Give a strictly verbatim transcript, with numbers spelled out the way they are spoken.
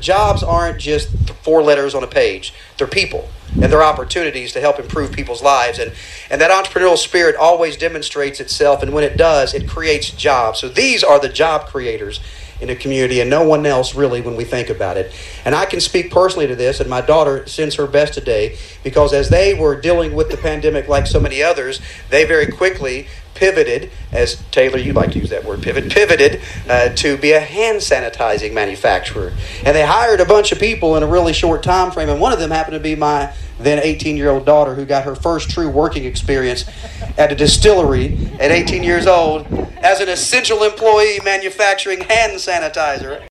jobs aren't just four letters on a page. They're people, and they're opportunities to help improve people's lives. And, and that entrepreneurial spirit always demonstrates itself, and when it does, it creates jobs. So these are the job creators in a community, and no one else really when we think about it. And I can speak personally to this, and my daughter sends her best today, because as they were dealing with the pandemic like so many others, they very quickly pivoted, as Taylor, you like to use that word, pivot, pivoted uh, to be a hand sanitizing manufacturer. And they hired a bunch of people in a really short time frame, and one of them happened to be my then eighteen-year-old daughter, who got her first true working experience at a distillery at eighteen years old as an essential employee manufacturing hand sanitizer.